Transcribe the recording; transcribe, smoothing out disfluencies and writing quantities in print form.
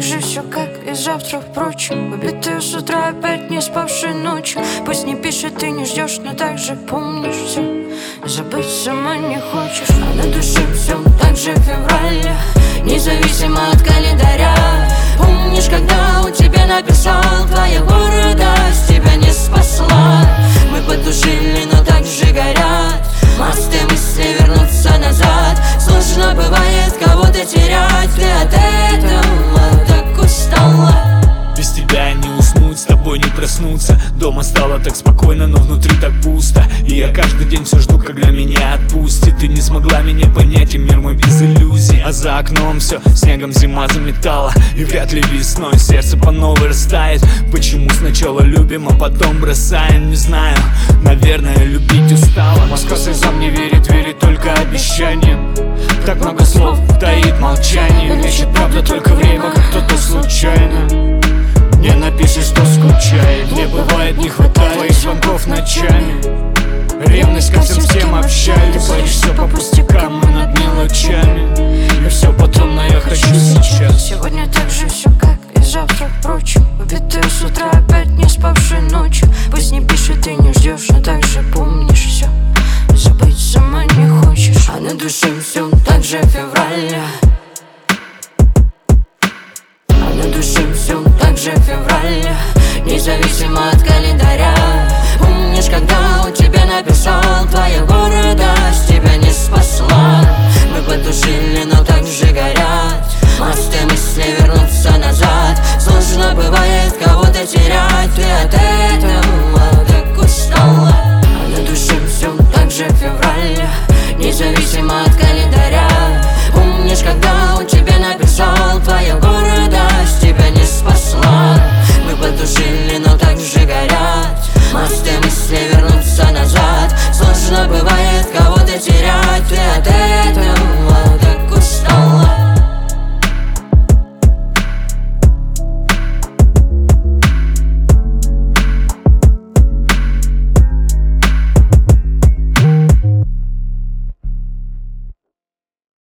же все, как и завтра, впрочем. Убитые с утра, опять не спавшие ночью. Пусть не пишет, ты не ждешь, но так же помнишь все. Забыть сама не хочешь, а на душе все так же февраля, независимо от календаря. Помнишь, когда у тебя написал твоя города, с тебя не спасла. Мы потушили, но так же горят мосты, мысли вернуться назад. Сложно бывает кого-то терять, ты от этого так устала. Без тебя не уснуть, с тобой не проснуться. Дома стало так спокойно, но внутри так пусто. И я каждый день все жду, когда меня отпустит. Ты не смогла меня понять, и мир мой без иллюзий. А за окном все снегом зима заметала, и вряд ли весной сердце по новой растает. Почему сначала любим, а потом бросаем, не знаю. Наверное, любить устала. Москва слезам не верит, верит только обещаниям. Так много слов таит молчание. Лечит правда только время, как кто-то случайно не напишешь, что скучает. Мне бывает не хватает твоих звонков ночами. Ревность ко всем, с кем общались. Боишься по пустякам и над мелочами. И все потом, но я хочу сейчас. Сегодня так же все, как и завтра, впрочем. Убитые с утра, опять не спавшие ночью. Пусть не пишет, ты не ждешь, но так же помнишь все. Забыть сама не хочешь, а на душе все так же февраля. На душе все так же февраля, независимо от календаря. Помнишь, когда у тебя написал твоя города, с тебя не спасла. Мы потушили, но так же горят мосты, мысли вернуться назад. Сложно бывает кого-то терять, ты